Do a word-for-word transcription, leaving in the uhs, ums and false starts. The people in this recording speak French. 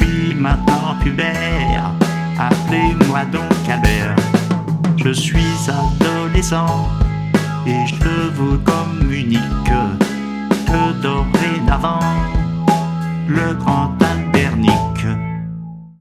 suis maintenant pubère, appelez-moi donc Albert. Je suis adolescent et je veux